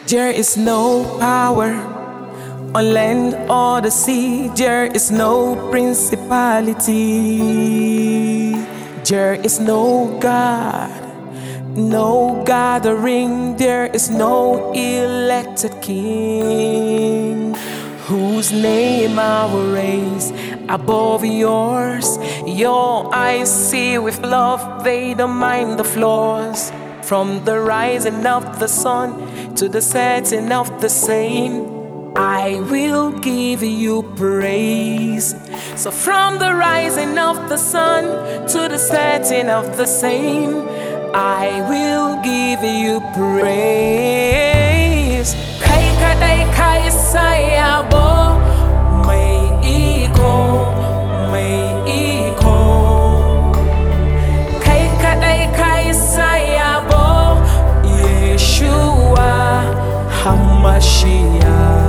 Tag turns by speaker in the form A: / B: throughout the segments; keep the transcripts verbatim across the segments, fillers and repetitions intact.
A: There is no power on land or the sea. There is no principality. There is no God, no gathering. There is no elected king whose name I will raise above yours. Your eyes see with love, they don't mind the flaws. From the rising of the sun to the setting of the same, I will give you praise. So from the rising of the sun to the setting of the same, I will give you praise. Kai kadai kai sayabo, may iko, may iko. Kai kadai kai sayabo, Yeshua Hamashiach.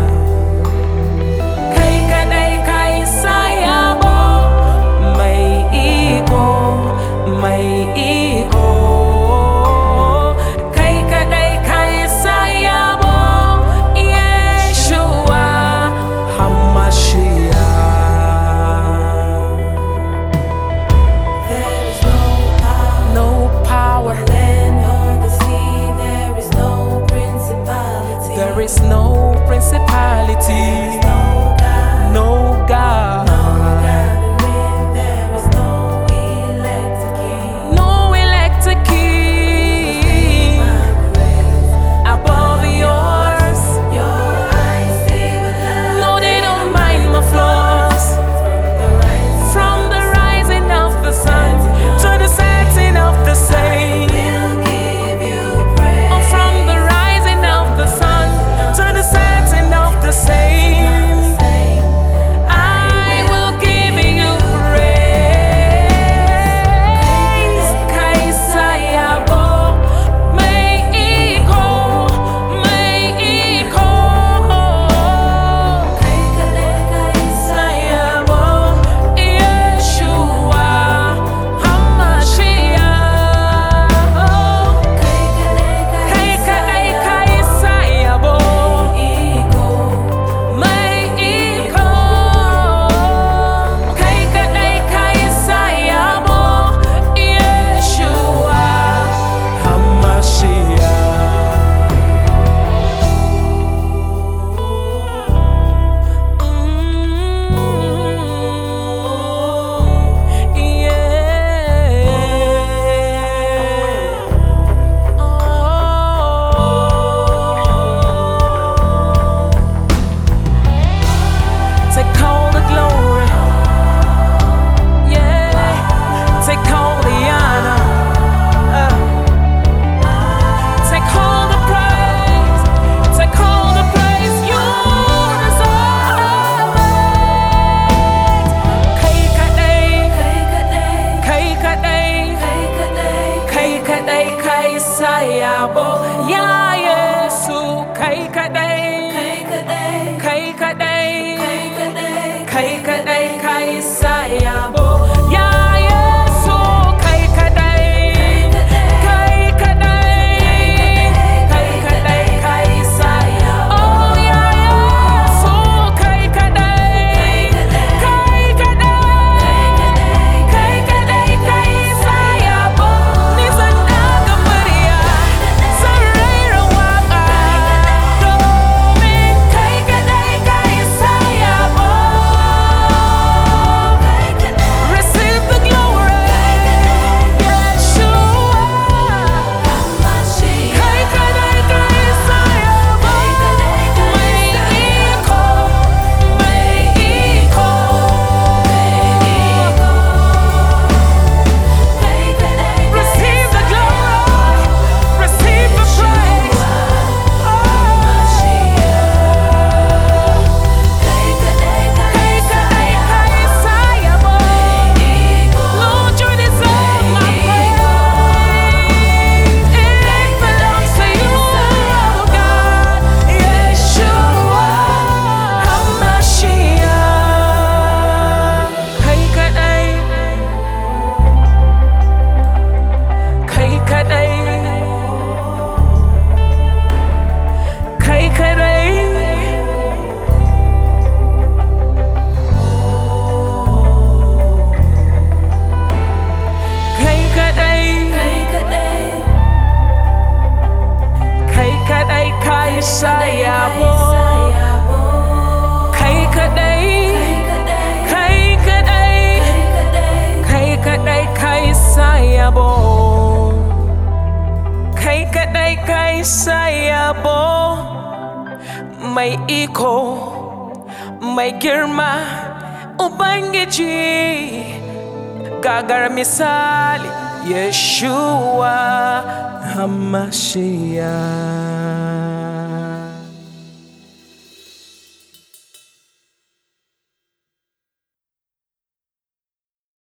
A: kai sayabo mai iko mai girma Ubangiji gagar misali Yeshua HaMashiach.